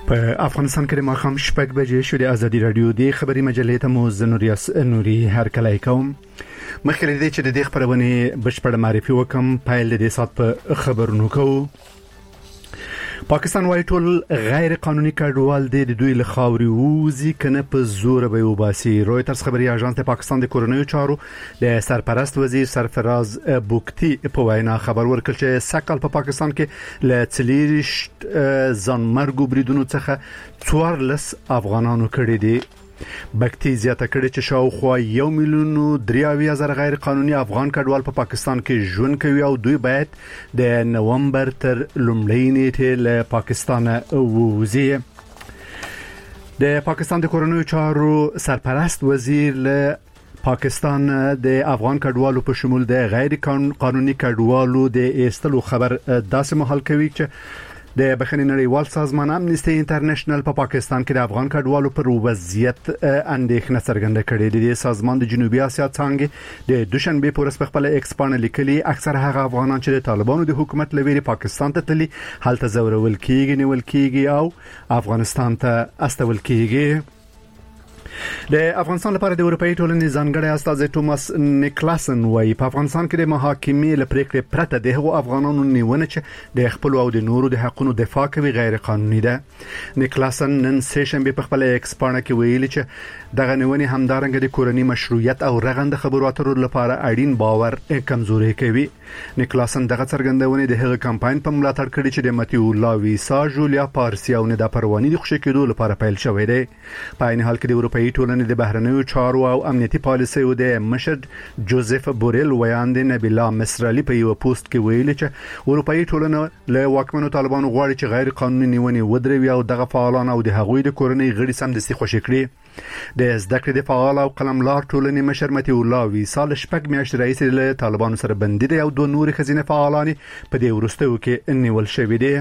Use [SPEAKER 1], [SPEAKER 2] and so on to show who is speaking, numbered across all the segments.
[SPEAKER 1] په افغانستان کې د ماښام 6 بجې شو د ازادي رادیو د خبري مجلې ته مو زنوریاس نوري هرکلی کوم. مخکې دې چې د دې خبرونه بشپړ معرفي وکم پایل د سات په خبرونو کوو. پاکستان وايي ټول غیر قانوني کډوال د دوی له خاوري ووزي کنه په زور به وباسي. رويټرز خبري اژانس د پاکستان د کورونیو چارو د سرپرست وزیر سرفراز بوکتی په وینا خبر ورکړ چې سکهال په پاکستان کې له تلیریش ځانمرګو بریدونو څخه 14 افغانانو کړي دي. بکتی زیاته کړي چې شاوخوا 1,93,000 غیر قانوني افغان کډوال په پاکستان کې ژوند کوي او دوی باید د نومبر تر لومړۍ نیټې له پاکستان ووزي. د پاکستان د کورونیو چارو سرپرست وزیر له پاکستان د افغان کډوالو په شمول د غیر قانوني کډوالو د ایستلو خبر داسې مهال کوي چې د بخښنې نړیوال سازمان امنیستي انټرنیشنل په پاکستان کې د افغان کډوالو پر وضعیت اندېښنه څرګنده کړې ده. د سازمان د جنوبي اسیا څنګه د دوشنبه په ورځ په خپل ایکس باندې لیکلي اکثر هغه افغانان چې د طالبانو د حکومت لوري پاکستان ته تللي هلته زورول کیږي نیول کیږي او افغانستان ته استول کیږي. د افغانستان لپاره د اروپאי ټولنې ځانګړی استاذ توماس نیکلاسن وايي په افغانستان کې د محاکمې لپاره پرته د هغو افغانانو نیونه چې د خپل او د نورو د حقوقو دفاع کوي غیر قانوني ده. نیکلاسن نن سیشنبه په خپل ایکس باندې کې ویلي چې دغه نیونه همدارنګه د کورنۍ مشروعیت او رغند خبرو اترو لپاره اړین باور کمزوري کوي. نیکلاسن دغه څرګندونه د هغه کمپاین په ملاتړ کړي چې د متیو لا ویسا جولیا پارسی او ندا پروانی د خوشی کېدو لپاره پیل شوې ده. په عین حال کې د اروپאי ټولنې د بهرنیو چارو او امنیتي پالیسیو د مشر جوزف بوریل ویاند نبیلا مصرعلی په یو پوسټ کې ویلي چې اروپאי ټولنه له واکمنو طالبانو غواړي چې غیر قانوني نیونې ودروي او دغه فعالان او د هغوی د کورنۍ غړي سمدستي خوشی کړي. د زده کړې د فعال او قلملار ټولنې مشر متیو لا ویسا له 6 میاشتې رئیس له طالبانو سره بندي دی او دوه نور خزینه فعالان په دې ورستو کې نیول شوی دی.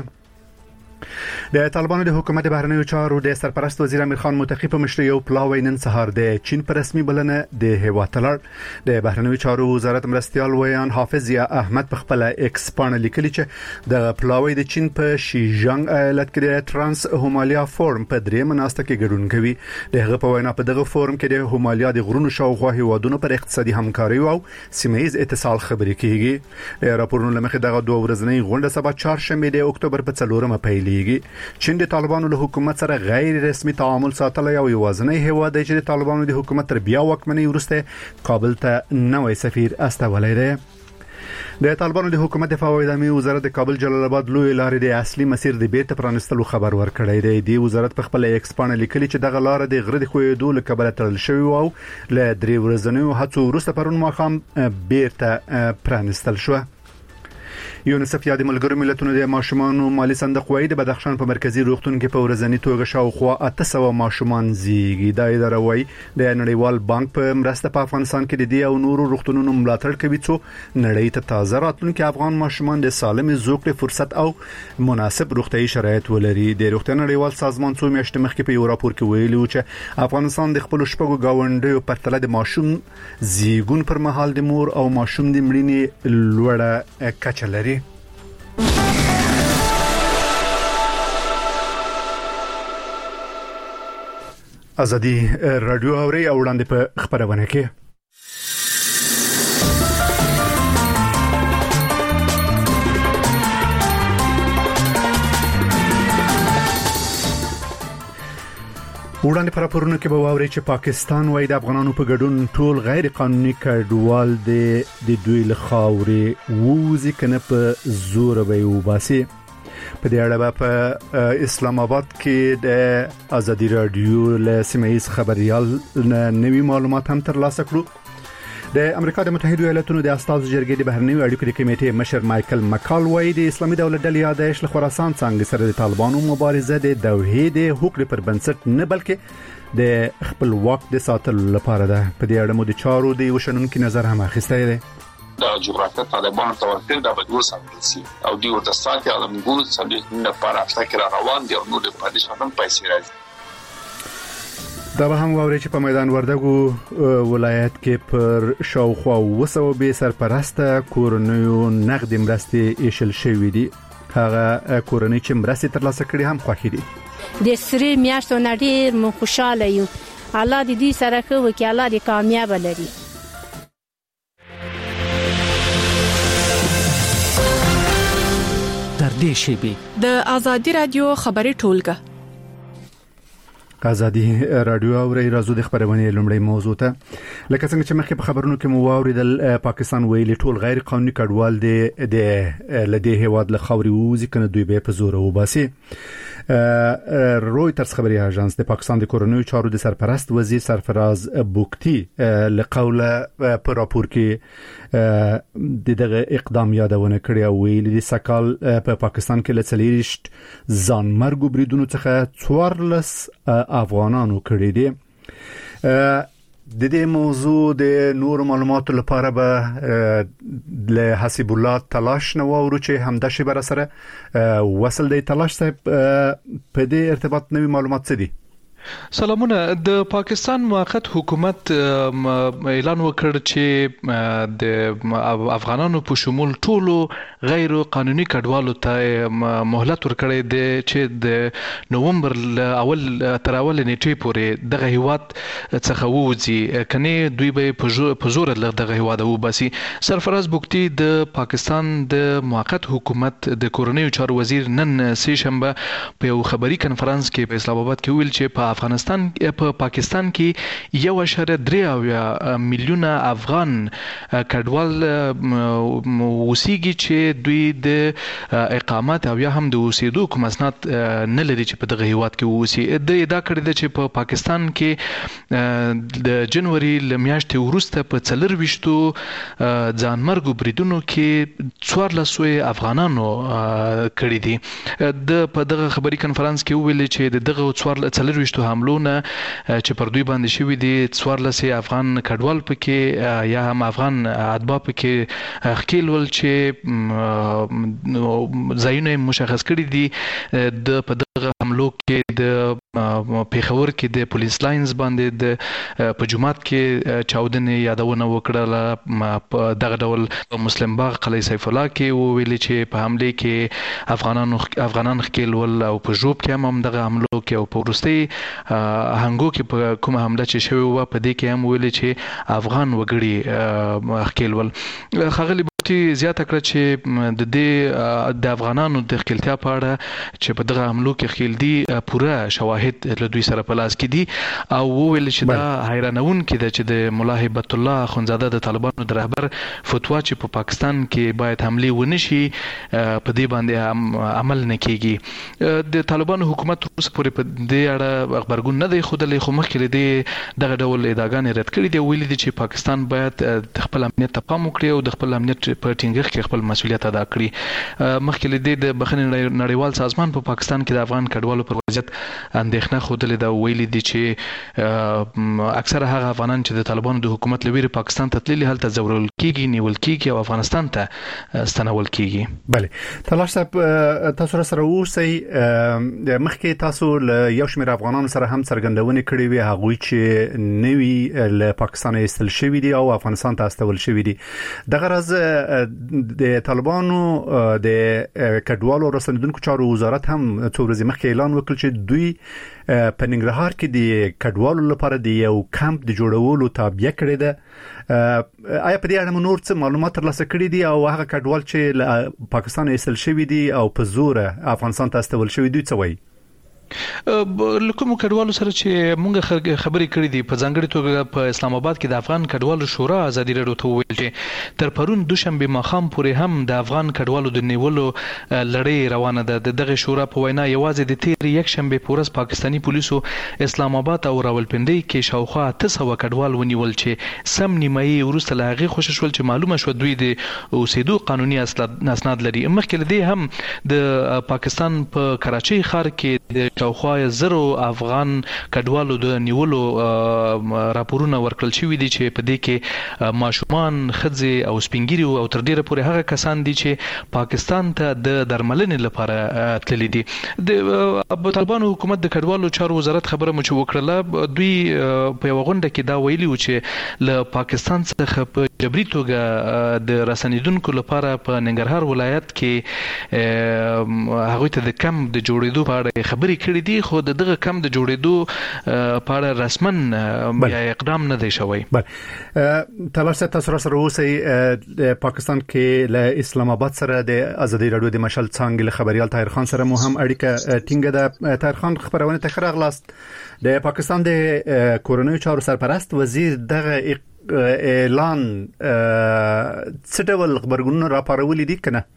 [SPEAKER 1] د طالبانو د حکومت بهرنیو چارو د سرپرست وزیر امیر خان متقی په مشرۍ یو پلاوی نن سهار د چین پر رسمي بلنه د هیواد تلل. د بهرنیو چارو وزارت مرستيال ویان حافظ یا احمد په خپل ایکس باندې لیکلي چې د پلاوی د چین په شیجانګ ایالت کې د ترانس هومالیا فورم په درې مناسبت کې ګډون کوي. دغه په وینا په دغه فورم کې د هومالیا د غرونو شاوخوا هیوادونو پر اقتصادي همکاري او سیمه‌یز اتصال خبرې کیږي. راپورونه لمخې دغه دوه ورځنۍ غونډه سبا 4 شنبه د اکتوبر په 4مه پیلېږي. چین د طالبانو له حکومت سره غیر رسمي تعامل ساتلی او یوازینی هیواد دی چې د طالبانو د حکومت تر بیا واکمنۍ وروسته کابل ته نوې سفیر استولی دی. د طالبانو د حکومت دفاع او اداري وزارت د کابل جلال آباد لوی لارې د اصلي مسیر د بیرته پرانستلو خبر ورکړی دی. د وزارت په خپل ایکس باندې لیکلي چې دغه لار د غره د خوېدو له کبله تړل شوی او له 3 ورځې هڅو وروسته پرون ماښام بیرته پرانستل شو. یونیسف یا د ملګرو ملتونو د ماشومان مالی صندوق وايي د بدخشان په مرکزی روغتون کې په ورځنی توګه شاوخوا 800 ماشومان زیږي. دا اداره وايي د نړیوال بانک په مرسته په افغانستان کې د دې او نورو روغتونونو ملاتړ کوي چې نړۍ ته تازه راتلونکي افغان ماشومان د سالم زوکړې فرصت او مناسب روغتيایي شرایط ولري. د روغتیا نړیوال سازمان څو میاشتې مخکې په یو راپور کې ویلي و چې افغانستان د خپل شپږو گاونډیو په پرتله د ماشوم زیږون پر مهال د مور او ماشوم د مړینې لوړه کچه لري. ازادي رادیو اوري او وړاندې په خبرونه کې وړاندې پر راپورونو کې به واوري چې پاکستان وايي د افغانانو په ګډون ټول غیر قانوني کډوال د دوی له خاورې ووزي کنه په زور به وباسي. په دې اړه په اسلام آباد کې د ازادي رادیو له سیمه‌یز خبريال نوي معلومات هم ترلاسه کړو. د امریکا د متحده ایالاتونو د استازو جرګې د بهرنیو اړیکو د کمیټې مشر مایکل مکال وايي د اسلامي دولت ډلې یادایش له خراسان څنګه سره د طالبانو مبارزه د دوحې د حقوقو پر بنسټ نه بلکې د خپل واک د ساتلو لپاره ده. په دې اړه مو د چارو د وشنونکو نظر هم اخیستی دی.
[SPEAKER 2] د جغرافیه طالبان توافق د بدو سمسي او دی ورته ساتي علمګو سمې نه پر افکر روان دي او نو د پادشاهان پیسې راځي.
[SPEAKER 1] دا به هم واوري چې په میدان وردګو ولایت کې پر شاوخوا 200 به سرپرسته کورنیو نقد مرستې ایشل شوې دي. هغه کورنۍ چې مرستې ترلاسه کړي هم خوښ دي.
[SPEAKER 3] د سری میاشتو نه ډیر مو خوشاله یو. الله دې دوی سره ښه وکړي، الله دې کامیاب لري.
[SPEAKER 4] تر دې شیبې
[SPEAKER 5] د ازادي رادیو خبري ټولګه
[SPEAKER 1] ازادي رادیو اوري راځو د خبرونه لومړی موضوع ته. لکه څنګه چې مخکې په خبرونو کې مو واوریدل، پاکستان ویلي ټول غیر قانوني کډوال د لدې هواد له خاوري وځي کنه دوی به په زور وباسي. رويترز خبري اژانس د پاکستان د کورونوي چارو د سرپرست وزیر سرفراز بوکتی له قوله په راپور کې دغه اقدام یادونه کړی او ویلي د سکال په پاکستان کې لڅلیرشت ځان مرګ بریدونو څخه 14 افغانانو کړی دي. د دې موضوع د نور معلوماتو لپاره به له حسیب الله تلاش نو ورو چې همدا شی بر سره وصل دی. تلاش صاحب په دې ارتباط نوې معلومات څه دي؟
[SPEAKER 6] سلامونه. د پاکستان موقت حکومت اعلان وکړ چې د افغانانو په شمول ټولو غیر قانوني کډوالو ته مهلت ورکړی دی چې د نومبر اول تر اول نیټې پورې دغه هیواد څخه ووځي، کني دوی به په زور دغه هیواد وباسي. سرفراز بوکتی د پاکستان د موقت حکومت د کورونیو چارو وزیر نن سه شنبه په یو خبري کنفرانس کې په اسلام آباد کې ویل چې په پاکستان کې 1.3 میلیونه افغان کډوال وسیږي چې دوی د اقامت او یا هم د اوسېدو کوم اسناد نه لري چې په دغه هیواد کې ووسي. د ادعا کړی دی چې په پاکستان کې د جنوري لمیاشتې وروسته په 24 ځانمرګ بریدونو کې 1400 افغانانو کړی دي. په دغه خبري کنفرانس کې ویل چې دغه 14 حملونه چې پر دوی باندې شوی دي 14 افغان کډوال پکې یا هم افغان ادبا پکې خکیلول چې ځایونه مشخص کړي دي. د په دغه حملو کې د پیښور کې د پولیس لاینز باندې د په جمعات کې چاودنې یادونه وکړه. په دغه ډول مسلم باغ قلعه سیف الله کې ویلي چې په حمله کې افغانان خکیلول او په جوب کې هم دغه حملو کې او په ورستي هنګو کې په کومه حمله چې شوی و په دې کې هم ویلي چې افغان وګړي خکیلول. خغلی زیاته کړ چې د افغانانو د خپلتیا په اړه چې په دغه حملو کې خېل دي پوره شواهد له دوی سره په لاس کې دي او ویل چې دا حیرانون کې د چې د مولا هیبت الله اخونزاده د طالبانو د رهبر فتوا چې په پاکستان کې باید حمله ونشي په دې باندې عمل نه کیږي. د طالبانو حکومت اوس پورې په دې اړه خبرګون نه دی خوده، خو مخکې لري دغه ډول ادعاګانې رد کړې دي. ویل دي چې پاکستان باید خپل امنیت ته پام وکړي او د خپل امنیت په ټینګښت کې خپل مسؤلیت ادا کړي. مخکې لدی د بخښنې نړیوال سازمان په پاکستان کې د افغان کډوالو پر وضعیت اندېښنه خوده دا ویلي دي چې اکثره هغه افغانان چې د طالبانو د حکومت لویره پاکستان ته تللي هلته ځورول کیږي، نیول کیږي او افغانستان ته ستنول کیږي.
[SPEAKER 1] بله تلاش صاحب تاسو سره اوسئ. مخکې تاسو له یو شمېر افغانانو سره هم څرګندونه کړې وي هغه چې نوی له پاکستان ایستل شوی دي او افغانستان ته استول شوی دي. دغه راز د طالبانو د کډوالو رسندونکو چارو وزارت هم څو ورځې مخکې اعلان وکړ چې دوی په ننګرهار کې د کډوالو لپاره د یو کمپ د جوړولو تابع کړی ده. آیا په دې اړه نور څه معلومات ترلاسه کړي دي او هغه کډوال چې پاکستان ایستل شوی دي او په زور افغانستان ته استول شوی دوی څه وایي؟
[SPEAKER 6] لکه کډوالو سره چې مونږ خبرې کړې دي په ځانګړي توګه په اسلام آباد کې د افغان کډوالو شورا ازادي رادیو ته ویل چې تر پرون دوشنبه ماخام پورې هم د افغان کډوالو د نیولو لړۍ روانه ده. دغه شورا په وینا یوازې د تیر یک شنبه پورس پاکستانی پولیسو اسلام آباد او راولپنډي کې شاوخوا 900 کډوال ونیول چې سم نیمایي ورسته لاغي خوشش ول چې معلومه شو دوی د اوسېدو قانوني اسناد لري. مخکې لدی هم د پاکستان په کراچۍ ښار کې د شاوخوا 1000 افغان کډوالو د نیولو راپورونه ورکړل شوې دي چې په دې کې ماشومان، ښځې او سپینګیري او تر ډیره پورې هغه کسان دي چې پاکستان ته د درملنې لپاره تللي دي. د طالبانو حکومت د کډوالو چارو وزارت خبره مو چې وکړله، دوی په یو غونډه کې دا ویلي و چې له پاکستان څخه په جبري توګه د رسنیدونکو لپاره په ننګرهار ولایت کې هغه ته د کم د جوړېدو په اړه خبرې کړې دي، خو دغه کم د جوړېدو په اړه رسمن یا اقدام نه دی شوی.
[SPEAKER 1] تلاشت تاسو سره اوسئ. پاکستان کې له اسلام آباد سره د ازادي رادیو د مشال څنګه له خبريال طاهر خان سره مو هم اړیکه ټینګه ده. طاهر خان خبرونه ته راغلاست. د پاکستان د کورونی چارو سرپرست وزیر دغه اعلان څه ډول خبرګونونه راپارولې دي کنه؟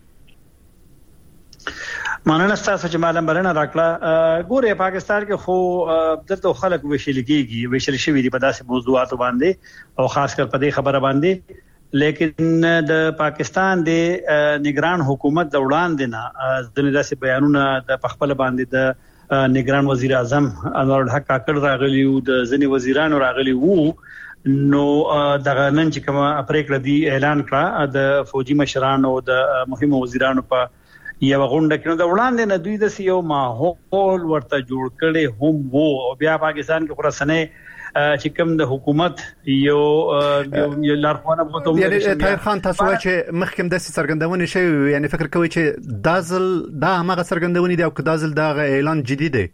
[SPEAKER 4] مننه تاسو چې معلوم برنه راکړه. ګوره پاکستان کې خو دلته خلک وشل شوی دي په داسې موضوعاتو باندې او خاص کر په دې خبره باندې، لیکن د پاکستان د نگران حکومت د وړاندې نه د داسې بیانونه د خپل باندې د نگران وزیر اعظم انور الحق کاکړ راغلی او د ځنی وزیرانو راغلی وو، نو دغه نن چې کومه پریکړه دی اعلان کړه د فوجي مشرانو او د مهمو وزیرانو په یو غونډه کې د وړاندې نه دوی د سیو ماحول ورته جوړ کړي هم وو. او بیا پاکستان کې خراسانه چې کوم د حکومت یو لارښوونه وکړه.
[SPEAKER 1] یعنی طاهر خان تاسو وایي چې مخکې د سرګندونې شوی، یعنی فکر کوي چې دازل دا هغه سرګندونې دی او که دازل دا اعلان جدي دی؟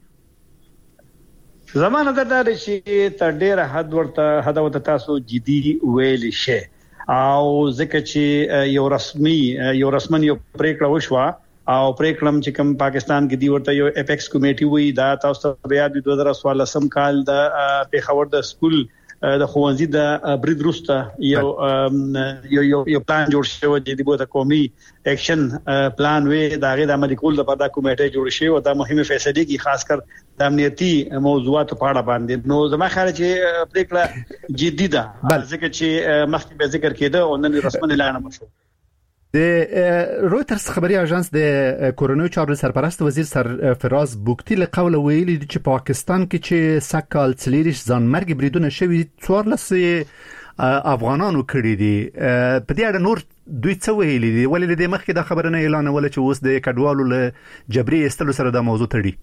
[SPEAKER 4] زمانه دا چې تر ډیره حد ورته تاسو جدي ویل شي او ځکه چې یو رسمي پریکړه وشوه او پریکړم چې کوم پاکستان کې دی ورته یو اپیکس کمیټي وی دا تاسو ته بیا د 2014 کال د پیښور د سکول د خوانزي د برید روسته یو پلان جوړ شو چې د بوته قومي اکشن پلان وی دا غي د عملي کول لپاره د کمیټه جوړ شي او د مهمه فیصله کې خاص کر د امنیتي موضوعات په اړه باندې. نو زما خیال چې پریکړه جدي ده ځکه چې مخکې به ذکر کېده او نن رسمي اعلان وشو.
[SPEAKER 1] د رويترز خبري اژانس د کورونی چارو سرپرست وزیر سرفراز بوکتی له قوله ویلي چې پاکستان کې چې سکهال څلیریش ځانمرګ بریدونه شوي 14 افغانانو کړی دي. په دې اړه نور دوی څه ویلي دي؟ ولې د مخکې د خبرونه اعلان ول چې اوس د کډوالو له جبري استلو سره د موضوع تړي؟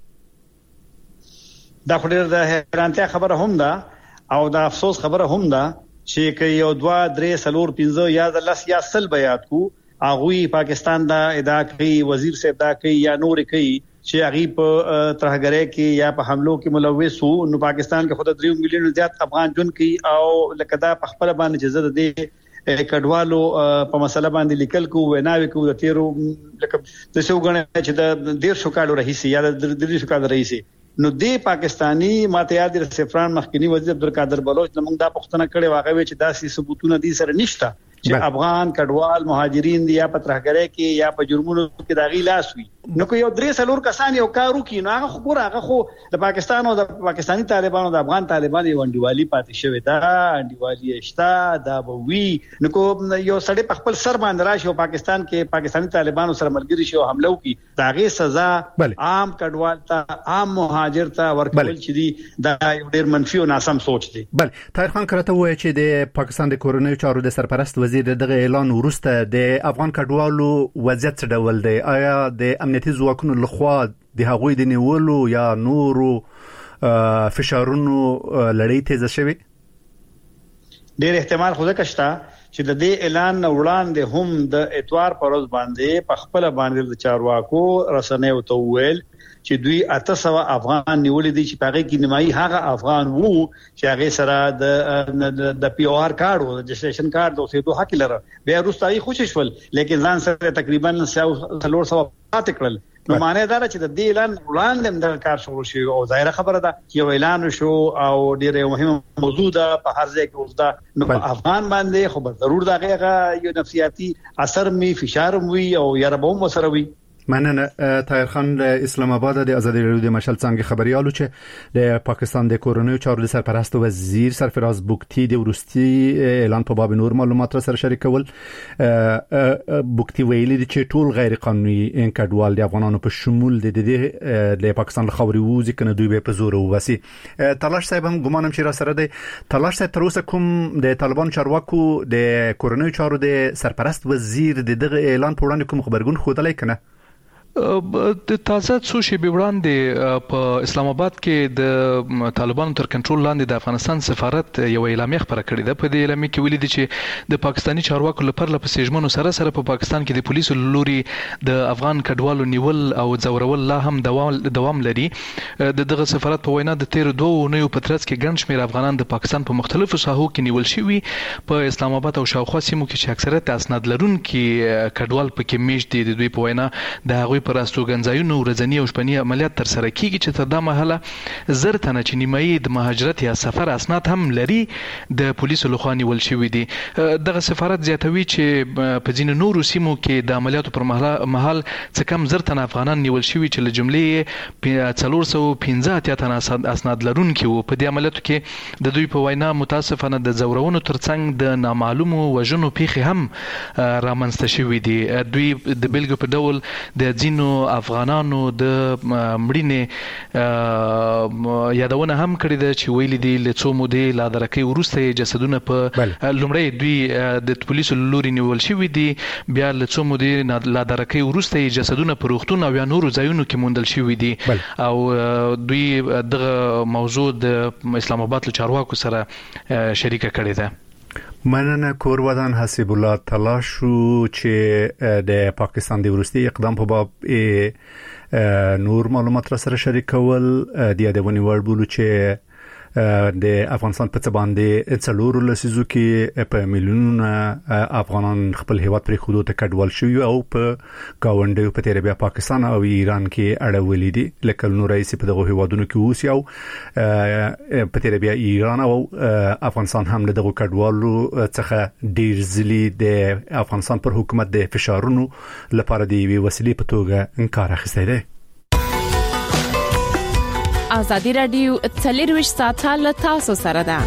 [SPEAKER 4] دا خو ډېر د حیرانتیا خبره هم ده او د افسوس خبره هم ده چې کې یو 2 3 4 5 یا 10 یا 100 بیات کو اغوی پاکستان دا ادعا کوي، وزیر صاحب دا کوي یا نور کوي چې هغه په ترهګرۍ کې یا په حملو کې ملوث وو. نو پاکستان کې خود 3 میلیون زیات افغان جون کوي او لکه دا په خپل باندې چې زده دي کډوالو په مسله باندې لیکل کو وناوي کو د تیرو لکه د څو غنه چې د 150 کالو رئیس یا د 300 کالو رئیس نو دی پاکستانی ماته یاد د سفران مخکنی وزیر عبدالقادر بلوچ موږ دا پښتنه کړي واغوي چې داسې ثبوتونه دي سره نشته چې افغان کډوال مهاجرین دي یا په ترهګرۍ کې یا په جرمونو کې داغي لاس وي. نو کو یو 3 سلور کسان یو کارو کې نو هغه خو د پاکستان او د پاکستانی طالبانو د افغان طالبانو وندیوالي پاتې شوی دا انډیوالي اشتا دا بوي. نو کو یو سړی په خپل سر باندې راشي او پاکستان کې پاکستانی طالبانو سره ملګری شي او حمله وکړي داغي سزا عام کډوال ته عام مهاجر ته ورکول چې دي دا یو ډیر منفي او ناسم سوچ دی.
[SPEAKER 1] بل طاهر خان کرته وایي چې د پاکستان د کورونی چارو د سرپرست وزیر دغه اعلان ورسته د افغان کډوالو وضعیت څه ډول دی؟ آیا د امنیتي ځواکونو لخوا د هغوی د نیولو یا نورو فشارونو لړۍ تیزه شوې؟
[SPEAKER 4] ډېر احتمال خو ځکه شته چې د دې اعلان وړاندې هم د اتوار پر ورځ باندې په خپل باندې د چارواکو رسنیو ته ویل چې دوی 800 افغان نیولې دي چې هغه کې نیمایي هغه افغان وو چې هغه سره د پی او آر کارت او د رجسټریشن کارت او څه دوه حق لري. بیا روستایي خوشش ول لیکن ځان سره تقریبا 300 پات کړل. نو معنی دا چې د دې اعلان وړاندې د کار شروع شي او ظاهره خبره ده چې یو اعلان شو او ډیره مهمه موضوع ده په هر ځای کې اوسه. نو په افغان باندې خو به ضرور دغه یو نفسیاتي اثر می فشار وي او یا ربوم وسره وي.
[SPEAKER 1] مننه طاهر خان اسلام آباد د ازادي رادیو د مشال څنګه خبريالو چې د پاکستان د کورونی چارو سرپرست وزیر سرفراز بوکتی د ورستي اعلان په باب نور معلومات سره شریکول. بوکتی ویلي چې ټول غیر قانوني کډوال د افغانانو په شمول د پاکستان خاوري وځي کنه دوی به په زور ووسی. تلاش صاحب هم ګمانم چې را سره دی. تلاش صاحب تر اوسه کوم د طالبان چارواکو د کورونی چارو د سرپرست وزیر دغه اعلان په وړاندې کوم خبرګون خودلای کنه؟
[SPEAKER 6] د تازه څو شېبې وړاندې په اسلام آباد کې د طالبانو تر کنټرول لاندې د افغانستان سفارت یو اعلامیه خبره کړې ده. په دې اعلامیه کې ویلي دي چې د پاکستاني چارواکو لپاره په سیجمنو سره په پاکستان کې د پولیسو لوري د افغان کډوالو نیول او ځورول لا هم دوام لري. دغه سفارت په وینا د تیر 2 اونیو په ترڅ کې ګڼ شمېر افغانان د پاکستان په مختلفو ساحو کې نیول شوي. په اسلام آباد او شاوخوا سیمو کې چې اکثریت اسناد لرونکي کډوال پکې میشت دي. د دوی په وینا د هغوی پر استوګنځایونو ورځنی او شپنی عملیات تر سره کیږي چې تر دا مهاله زر تنه چې نیمایي د مهاجرت یا سفر اسناد هم لري د پولیسو لخوا نیول شوي دي. دغه سفارت زیاتوي چې په ځینو نورو سیمو کې د عملیاتو پر مهال څه کم زر تنه افغانان نیول شوي چې له جملې 415 تنه اسناد لرونکي وو. په دې عملیاتو کې د دوی په وینا متاسفانه د ځورونو ترڅنګ د نامعلومو وژنو پیښې هم رامنځته شوي دي. دوی د بیلګې په ډول د ځینو افغانانو د مړینې یادونه هم کړې ده چې ویلي دي له څو مودې لا درکې وروسته جسدونه په لومړی دوی د پولیسو لوري نیول شوي دي، بیا له څو مودې لا درکې وروسته جسدونه په روغتون او یا نورو ځایونو کې موندل شوي دي. او دوی دغه موضوع د اسلام آباد له چارواکو سره شریکه کړې ده.
[SPEAKER 1] مننه. کور ودان حسیب الله تلاشو چې د پاکستان د وروستي اقدام په باب نور معلومات را سره شریکول د یادونې وړ بولو چې د افغانستان په څه باندې څلور لسیزو کې په میلیونونه افغانان خپل هیواد پرې خودو ته کډوال شوي او په گاونډیو په تیر بیا پاکستان او ایران کې اړولې دي. لکه نو رئیس په دغه هیوادونو کې اوس یو په تیر بیا ایران او افغانستان هم له دغه کډوالو څخه ډیر ځلې د افغانستان پر حکومت د فشارونو لپاره دی وسیلې په توګه انکار اخیستی دی.
[SPEAKER 5] ازادي رادیو 24 ساعته له تاسو سره ده.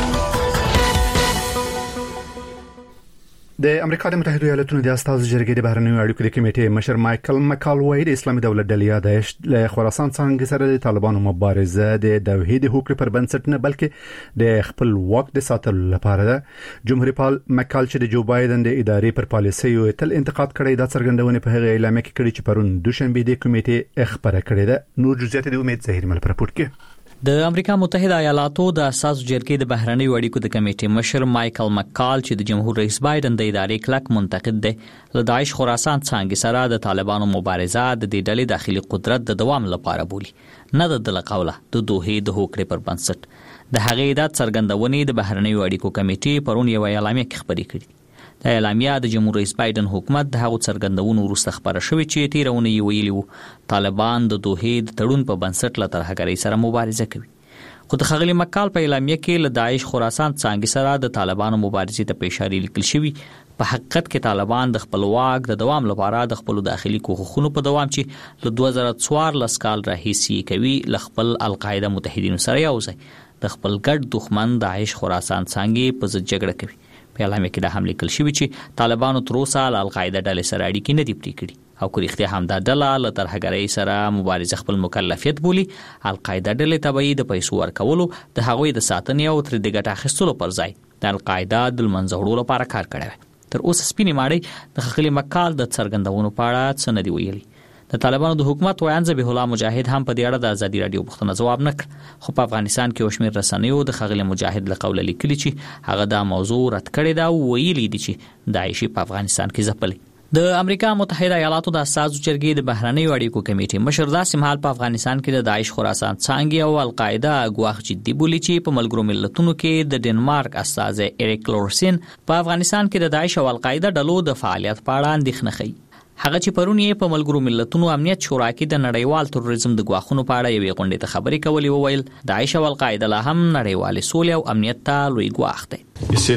[SPEAKER 1] د امریکا د متحده ایالاتونو د استازو جرګې د بهرنیو اړیکو د کمیټې مشر مایکل مکالوی د اسلامي دولت ډلې داعش له خراسان څنګه سره د طالبانو مبارزه د توحید حقوق پر بنسټ نه بلکې د خپل واک د ساتلو لپاره ده. جمهوریت پال مکال چې د جو بایدن د ادارې پر پالیسي او تل انتقاد کړی دا څرګندونه په هغه اعلامیه کې کړی چې پرون دوشنبه د کمیټې خبره کړې ده. نور جزئیات د امید ظاهر مل پر راپورټ کې
[SPEAKER 7] د امریکا متحده ایالاتو د اساسو جرګې د بهرنیو اړیکو د کمیټې مشر مایکل مکال چې د جمهور رئیس بایدن د ادارې کلک منتقد دی، له داعش خراسان څنګه سره د طالبانو مبارزه د دې ډلې داخلي قدرت د دوام لپاره بولي، نه د دلقوله د دوه د هوکړې پر بنسټ. د هغې د څرګندونې د بهرنیو اړیکو کمیټې پرون یو اعلامیه کې خبرې کړې. د اعلامیه د جمهور رئیس بایدن حکومت د هغو څرګندونو وروسته خبره شوې چې تیرونه یې ویلي وو طالبان د دوه د تړون په بنسټ له ترهګرۍ سره مبارزه کوي. خو د خغلی مکال په اعلامیه کې له داعش خراسان څنګه سره د طالبانو مبارزې ته اشاره لیکل شوی. په حقیقت کې طالبان د خپل واک د دوام لپاره د خپل داخلي کوښښونو په دوام چې له 2014 کال راهیسې کوي له خپل القاعده متحدینو سره یوځای د خپل ګډ دښمن داعش خراسان څنګه په ضد جګړه کوي. په اعلامیه کې د حمله لیکل شوی چې طالبانو تر اوسه له القاعده ډلې سره اړیکې نه دي پرې کړې او کو رښتیا هم دا ډله له ترهګرۍ سره مبارزه خپل مکلفیت بولي. القاعده ډلې تبعی د پیسو ورکولو د هغوی د ساتنې او تر دې ګټه اخیستلو پر ځای د القاعده د منځوړو لپاره کار کړی. تر اوسه سپینې ماړی د خغلی مکال د څرګندونو په اړه څه نه دی ویلي. د طالبانو د حکومت وایي ذبیح الله مجاهد هم په دې اړه د ازادي رادیو پوښتنه ځواب نه کړ، خو په افغانستان کې وشمیر رسنیو د خغلی مجاهد له قوله لیکلي چې هغه دا موضوع رد کړی دا ویلي دي چې داعش په افغانستان کې ځپلي. د امریکا متحده ایالاتو د اساسو جرګې د بهرنیو اړیکو کمیټې مشر داسې مهال په افغانستان کې د داعش خراسان څنګه او القاعده ګواښ جدي بولي چې په ملګرو ملتونو کې د ډنمارک استازي اریک لورسن په افغانستان کې د داعش او القاعده ډلو د فعالیت په اړه اندېښنه ښیي. هغه چې پرون یې په ملګرو ملتونو امنیت شورا کې د نړیوال تروریزم د ګواښونو په اړه یوې غونډې ته خبرې کولې وویل داعش او القاعده لا هم نړیوال سولې او امنیت ته لوی ګواښ دی.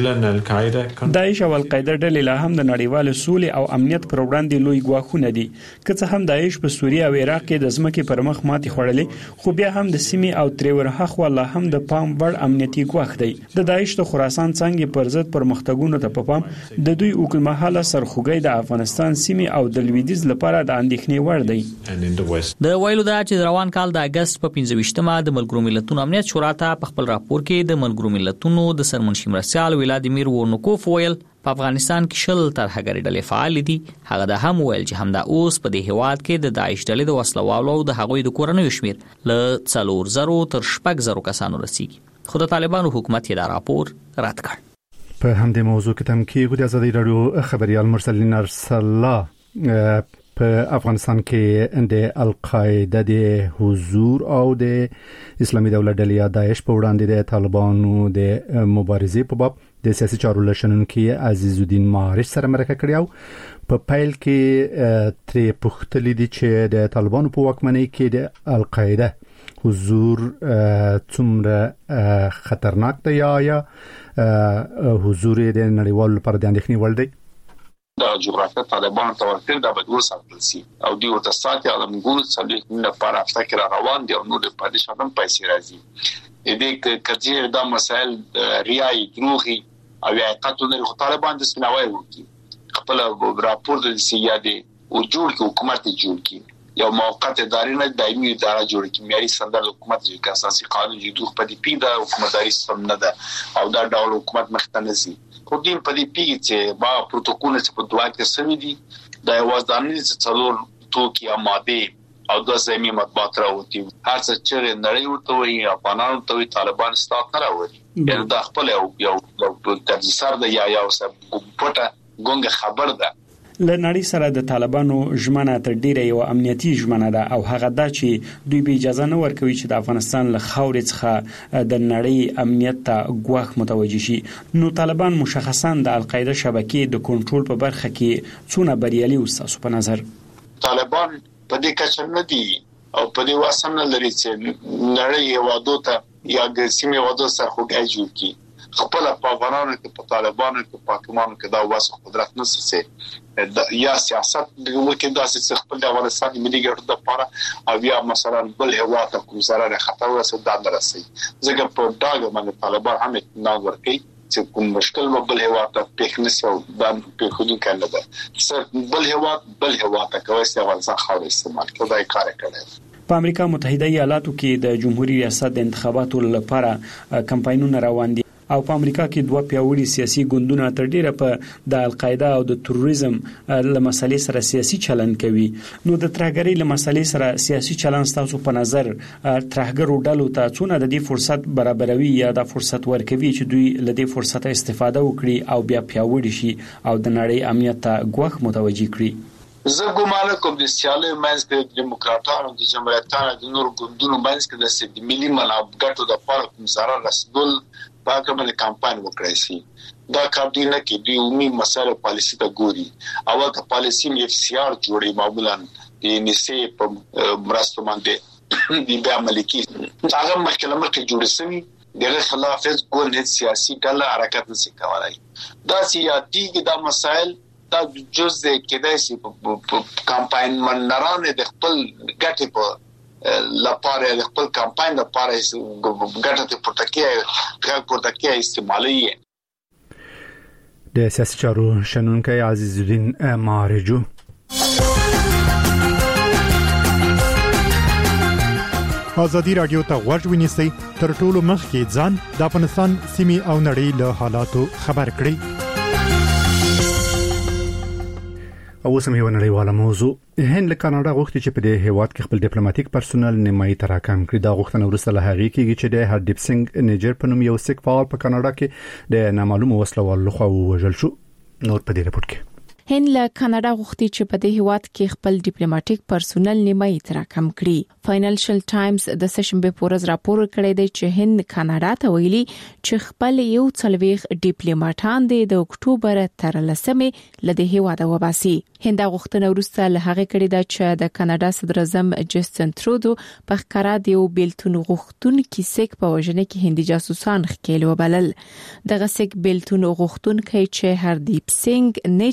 [SPEAKER 8] داعش او القاعده ډلې لا هم د نړیوال سولې او امنیت پر وړاندې لوی ګواښونه دي. که څه هم داعش په سوریه او عراق کې د ځمکې پر مخ ماتې خوړلې، خو بیا هم د سیمې او تریورها خو لا هم د پام وړ امنیتي ګواښ دی. د داعش د خراسان څنګه پر ضد پرمختګونو ته په پام د دوی اوږدمهاله سرخوږی د افغانستان سیمې او د لویدیځ لپاره د اندېښنې وړ دی.
[SPEAKER 7] د ویلو دا چې روان کال د اگست په 25مه د ملګرو ملتونو امنیت شورا ته په خپل راپور کې د ملګرو ملتونو د سرمنشي مرستیال ولادیمیر ورنوکوف ویل په افغانستان کې شل ترهګري ډلې فعال دي. هغه د هم ویل چې همدا اوس په دې هیواد کې د داعش ډلې د وسلوالو او د هغوی د کورنیو شمیر له 4,000 تر 6,000 کسانو رسیدي. خو د طالبانو حکومت یې دا راپور رد کړ.
[SPEAKER 1] په همدې موضوع کې تم کې د ازادي رادیو خبريال مرسلین ارسلا په افغانستان کې د القاعده د حضور او د اسلامي دولت ډلې داعش په وړاندې د طالبانو د مبارزې په باب د سیاسي چارو لشنونکو عزیز الدین مارش سره مرکه کړی او په پایل کې ترې پوښتنه دي چې د طالبانو په واکمنۍ کې د القاعده حضور څومره خطرناک دی یا حضور د نړیوالو لپاره د اندېښنې وړ دی.
[SPEAKER 2] د جغرافیه طالبان توافق د بدو ساتل سي او دی ورته ساتي علم ګول څلې نه پر افکر روان دي او نو د پدې شادم پیسې راځي. دې کچې دا مسائل ریاي دروغي او حقیقتونه خو طالبان د سپیناوي وکي خپل راپور د سیادي او جوړ کې حکومت جوړ کې یو موقت ادارې نه دایمي اداره جوړ کې معیاري ستاندرد حکومت چې اساسي قانون جوړ په دې پیدا حکومتداري سم نه ده او دا ډول حکومت مخته نه سي. خو دین په دې پیږي چې با پروتوکول چې په دوه کې سمې دي د وازدانې چې څلور توکي اماده او د زمي مطبوعات راوتی هر څه چې نړۍ ورته وي افغانانو ته طالبان ستات نه راوړي یعنی د خپل یو تجسر د یا سب پټه ګونګه خبر ده.
[SPEAKER 8] لنړی سره د طالبانو ژمنه تر ډیره یو امنیتي ژمنه ده او هغه دا چې دوی به اجازه نه ورکوي چې د افغانستان له خاورې څخه د نړۍ امنیت ته ګواښ متوجه شي. نو طالبان مشخصا د القاعده شبکې د کنټرول په برخه کې څونه بریالي وساسو په نظر؟
[SPEAKER 2] طالبان په دې کچه نه دي او په دې واسم نه لري چې نړۍ وادو ته یا د سیمې وادو سره خوګای جوړ کی خپل په افغانانو کې په طالبانو کې په حکومتونو کې دا واسه قدرت نه سي یا سیاست د وکړي داسې خپل د افغانستان ملي ګټو لپاره او یا مثلا بل هوا ته کوم ضرر خطر ورسېد دا درسي ځکه په داګه باندې طالبان هم نه ورکي چې کوم مشکل بل هوا ته پېښنس او د پېښونی کنه ده بل هوا ته کوي چې افغانستان خو استعمال کوي کار کوي.
[SPEAKER 8] په امریکا متحده ایالاتو کې د جمهوریت ریاست د انتخاباتو لپاره کمپاینونه روان دي او په امریکا کې دوه پیاوړي سیاسي ګوندونه تر ډیره په د القاعده او د تروریزم له مسلې سره سیاسي چلن کوي. نو د ترهګرۍ له مسلې سره سیاسي چلن تاسو په نظر ترهګرو ډلو ته څونه د دې فرصت برابروي یا د فرصت ورکوي چې دوی له دې فرصت استفاده وکړي او بیا پیاوړي شي او د نړۍ امنیت ته ګواښ متوجي کړي؟
[SPEAKER 2] زه ګومان کوم د سیالي منځ کې دیموکراتانو د جمهوریتانو د نور ګوندونو منځ کې د سید ملي منابګټو د لپاره کوم ضرر رسول په کومه کمپاین وکړای شي. دا کار دی نه کې دی عمومي مسله پالیسي ته ګوري او د پالیسي اف سی آر جوړي معمولا د نسي په مرستو باندې دی بیا ملکی هغه محکمه کې جوړ شوی دغه خلاف ګول هیڅ سیاسي ډله حرکت نشي کولای. دا سیاسي دا مسائل دا جزء کېدای شي په کمپاین منرانه د خپل ګټې په لپاره د خپل کمپاین لپاره ګټه پورتکیه استعمالي.
[SPEAKER 1] د سیاسي چارو شنونکو عزیز الدین مارجو
[SPEAKER 9] ازادي رادیو ته غوږ ونیسئ تر ټولو مخکې ځان د افغانستان سیمې او نړۍ له حالاتو خبر کړئ.
[SPEAKER 1] او سم یو نړیواله موضوع هند له کاناډا غوښتي چې په دې هیواد کې خپل ډیپلوماټیک پرسونل نیمایي تراکم کړي. دا غوښتنه ورسره له هغې کېږي چې د هردیپ سنگ نیجر په نوم یو سیک فعال په کاناډا کې د نامعلومو وسلوالو لخوا وژل شو. نور په دې رپورت کې
[SPEAKER 5] هند له کاناډا غوښتي چې په دې هیواد کې خپل ډیپلوماټیک پرسونل نیمایي تراکم کړي. فاینانشل ټایمز د سشنبه پورز راپور کړی دی چې هند کاناډا ته ویلي چې خپل یو څلويخ ډیپلوماټان د اکتوبر تر 10مې لدې هیواد وباسي. هند غوښتنه ورسته له هغه کړی دا چې د کاناډا صدر اعظم جسټن ترودو په ښکارا دیو بیلتون غوښتونکو سیک په وژنه کې هندي جاسوسان ښکېل وبلل. دغه سیک بیلتون غوښتونکو چې هردیپ سنگ نیچر نومې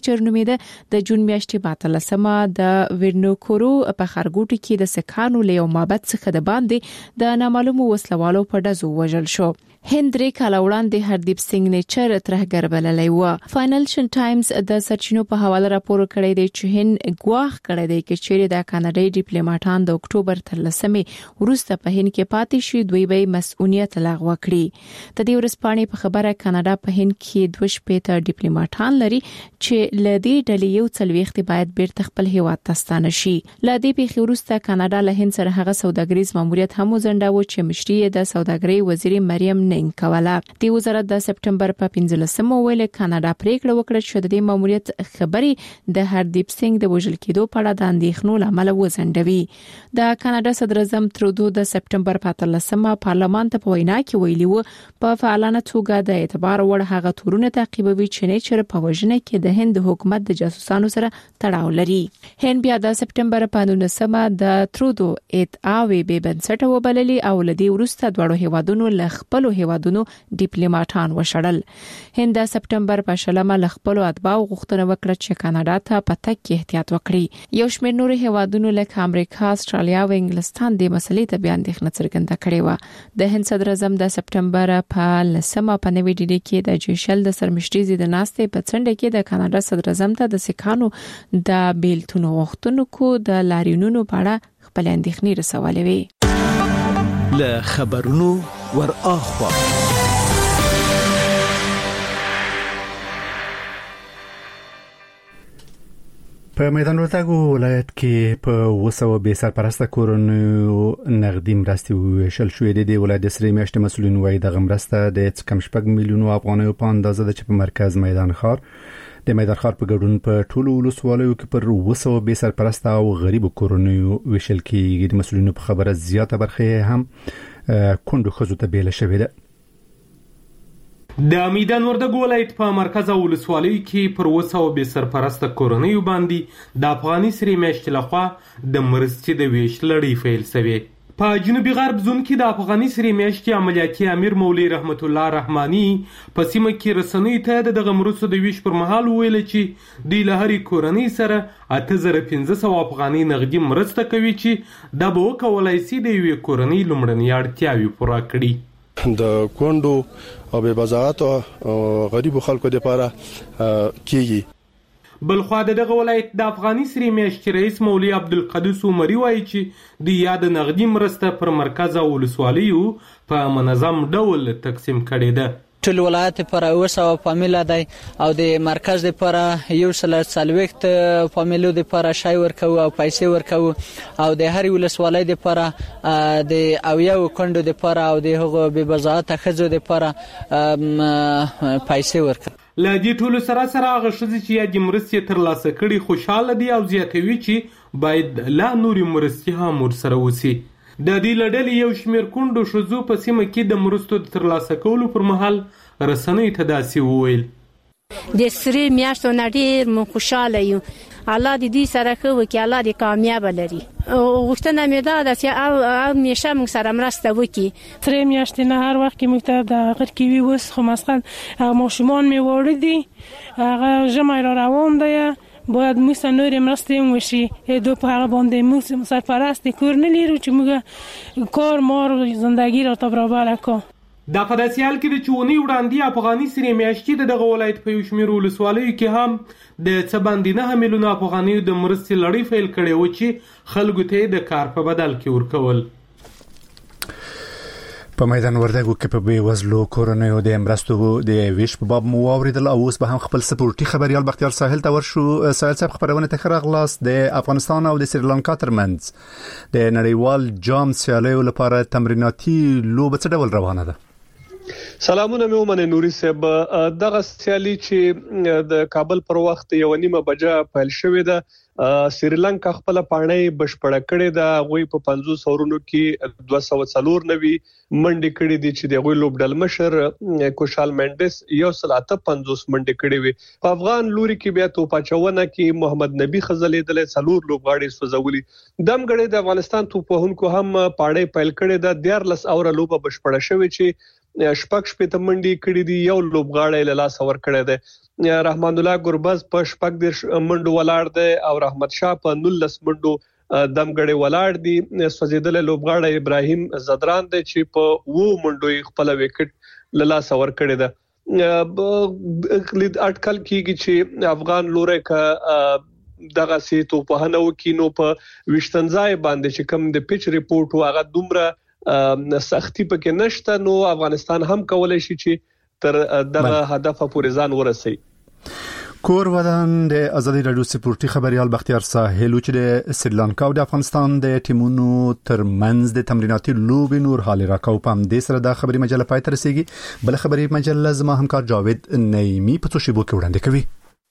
[SPEAKER 5] شوې ده د جون میاشتې 13 د ورنوکورو په خارګوټي کې د سکانو له یو معبد څخه د باندې د نامعلومو وسلوالو په ډزو وژل شو. هندري کالاوړان د هردیپ سنگ نیچر ترهګر بللی و. فاینانشل ټایمز د سرچینو په حواله راپور کړی دی چې هند ګواښ کړی دی چې چیرې د کاناډایي ډیپلوماټان د اکتوبر تر 10مې وروسته په هند کې پاتې شي دوی به مسؤلیت لغوه کړي. د دې ورځپاڼې په خبره کاناډا په هند کې 2 ډیپلوماټان لري چې لدی ډلې یو څلويخت باید بیرته خپل هیواد ته ستانه شي. لدی په وروسته کاناډا له هند سره هغه سوداګریز ماموریت هم وزنډاوه چې مشري د سوداګرۍ وزیر مریم کوله. د وزارت د سپټمبر په 15مه ویل کاناډا پریکړه وکړه چې د دې ماموریت خبري د هردیپ سنگ د وژل کېدو په اړه د اندېښنو لامل وزندوي. د کاناډا صدر اعظم ترودو د سپټمبر په 13مه پارلمان ته په وینا کې ویلي و په فعالانه توګه د اعتبار وړ هغه تورونه تعقیبوي چې نیچر په وژنه کې د هند حکومت د جاسوسانو سره تړاو لري. هند بیا د سپټمبر په 19مه د ترودو ادعاوې به بنسټ وبللي او لدی ورسته دوړو هیوادونو ل خپل هیوادونو ډیپلوماټان وشړل. هند د سپټمبر په 10مه ل خپل اتباع غوښتنه وکړه چې کاناډا ته په تګ کې احتیاط وکړي. یو شمېر نور هیوادونو لکه امریکا، استرالیا او انګلستان د مسلې ته بیا اندېښنه څرګنده کړې و. د هند صدر اعظم د سپټمبر په 10مه په نوې ډیلي کې د جیشل د سرمشري زید ناستې په څنډه کې د کاناډا صدر اعظم ته د سکانو د بیلتون غوښتنو د لاریونونو په اړه خپل اندېښنې رسولې وي.
[SPEAKER 10] له خبرونو ور اخوا
[SPEAKER 1] په میدان وردګو ولایت کې په 200 بې سرپرسته کورونو نقدي مرستې ویشل شوې دي. ولایت د سری میاشتې مسولین وایي د مرسته د کم 8 میلیونو افغانیو په اندازه د په مرکز میدان ښار د میدان ښار په ګډون په ټولو ولسوالیو کې پر 200 بې سرپرسته او غریب کورونو ویشل کېږي. د مسولینو په خبره زیاته برخه هم کندو خزو ته بیل شوې ده.
[SPEAKER 11] د میدان وردګو ولایت په مرکز او ولسوالۍ کې پر 200 بې سرپرسته کورنیو باندې د افغاني سری میاشتې لخوا د مرستې د ویش لړۍ پیل شوې. په جنوبي غرب زون کې د افغاني سری میاشتې عملیاتي امیر مولوی رحمت الله رحماني په سیمه کې رسنۍ ته د مرستو د ویش پر مهال ویل چې د لهري کورنۍ سره 8500 افغاني نقدي مرسته کوي چې د به کولای شي د یو کورنۍ لومړنۍ اړتیاوې پوره کړي.
[SPEAKER 12] د کوندو او به بازارات او غریب خلکو لپاره کیږي.
[SPEAKER 11] بلخوا دغه ولایت د افغاني سری میاشتې رئیس مولوی عبدالقدوس عمري وایي چې د یاد نقدي مرسته پر مرکز او ولسوالیو په منظم ډول تقسیم کړي ده.
[SPEAKER 13] ټول ولایت پر 200 فامیل دی او د مرکز لپاره 140 فامیلو لپاره شای ورکو او پیسې ورکو او د هر ولسوالۍ لپاره د اویو کندو لپاره او د هغو به بزاعت خزو لپاره پیسې ورکو.
[SPEAKER 11] لدی ټول سره هغه شذ چې یا د مرستې تر لاسه کړي خوشاله دي او زیاتوي چې باید لا نوري مرستې هم ورسره وسی. د دې لړلې یو شمېر کندو شذو په سیمه کې د مرستو تر لاسه کولو پر مهال رسنۍ ته داسې وویل.
[SPEAKER 3] د سری میاشتو نړۍ مو خوشاله یو. الله دې سره کوي چې الله دې کامیاب لري. غوښتنه مې ده چې او میشه موږ سره مرسته وکړي.
[SPEAKER 14] سری میاشتې نه هر وخت کې موږ ته د غیر کې وي وس خو مثلا ماشومان مې وړي دي هغه جمع را روان دی باید موږ نور مرسته وشي دو په هغه باندې موږ سرپرست کور نه لرو چې موږ کار مار زندگی را ته برابر کو.
[SPEAKER 11] د فداسیال کې د چونی وړاندې افغاني سری میاشتې دغه ولایت په یو شمېر ولسوالیو کې هم د څه باندې 9 میلیونه افغانیو د مرستې لړۍ پیل کړې و چې خلکو ته د کار په بدل کې ورکول.
[SPEAKER 1] په میدان وردګو کې په بیوزلو کورنیو د مرستو د ویش په باب مو اوریدل او اوس به هم خپل سپورتي خبريال بختیار ساحل ته ورشو. ساحل صاحب خبرونه ته خراغلاس د افغانستان او د سریلانکا ترمنځ د نړیوال جام سیالیو لپاره تمریناتي لوبه څه ډول روانه ده؟
[SPEAKER 15] سلامونه مې ومنه نوري صاحب. دغه سیالي چې د کابل پر وخت 1:30 بجې پیل شوې ده. سریلانکا خپل پاڼې بشپړه کړې ده. غوي په 500 اورونو کې 204 نوي منډې کړې دي چې د غوي لوبډل مشر کوشال منډس 155 منډې کړې وي. په افغان لوري کې بیا توپاچونه کې محمد نبی خزلې دله څلور لوبغاړي سوزولي. دمګړې د افغانستان توپوهونکو هم پاڼې پیل کړې ده. 14 اوره لوبه بشپړه شوې چې شپږ شپې ته منډي کړې دي. یو لوبغاړی له لاس اور کړی دی. رحمان الله ګربز په 14 منډو ولاړ دی او رحمت شاه په 19 منډو دمګړې ولاړ دي. سوځیدل لوبغاړی ابراهیم زدران دی چې په 2 منډو خپل وکټ له لاس ور کړی دی. اټکل کیږي چې افغان لوري کا دغه سي توپهنه وکینو په وشتنځای باندې چې کوم د پیچ ریپورت واغه دومره سختي پکې نشته، نو افغانستان هم کولای شي چې تر دغه هدف پورې ځان ورسوي.
[SPEAKER 1] کور ودان د ازادي رادیو سپورتي خبريال بختیار ساحل چې د سریلانکا او د افغانستان د ټیمونو ترمنځ د تمریناتي لوبې نور حال راکاو پام د سره د خبري مجله پای تر رسیدي. بل خبري مجله زما همکار جاوید نعیمی په توشیبو کې وړاندې کوي.